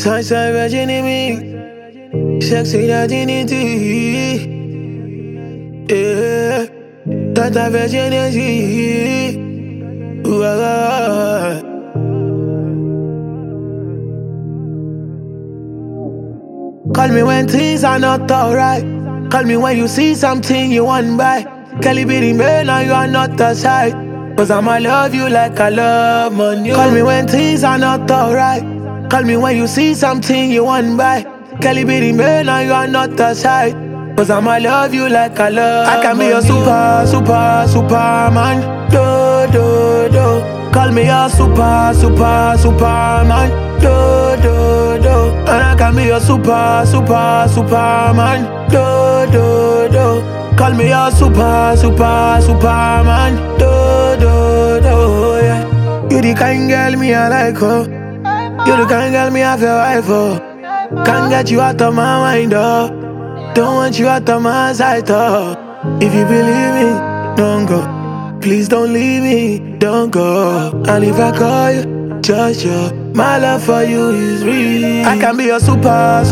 Sunshine virginity, sexy virginity, yeah. Tata virginity, ooh, Call me when things are not alright. Call me when you see something you want buy. Kelly be the man and you are not the side. Cause I'ma love you like I love money. Call me when things are not alright. Call me when you see something you want buy. Kelly be the man and you are not the side. Cause I'ma love you like I love I can be your superman. Do, do, do. Call me your superman. Do, do, do. And I can be your superman. Do, do, do. Call me your superman. Do, do, do, yeah. You the kind girl me I like, oh. You the kind girl me I feel wife, oh. Can't get you out of my mind, oh. Don't want you out of my sight, oh. If you believe me, don't go. Please don't leave me, don't go. And if I call you, just you. My love for you is real. I can be your superman.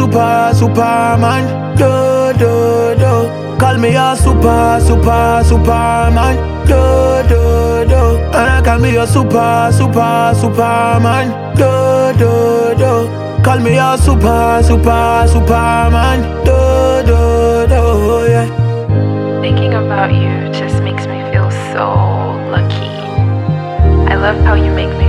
Do, do, do. Call me your superman. Do, do, do. And I can be your superman. Do, do, do. Call me your superman. Do, do, do, yeah. Thinking about you just makes me feel so lucky. I love how you make me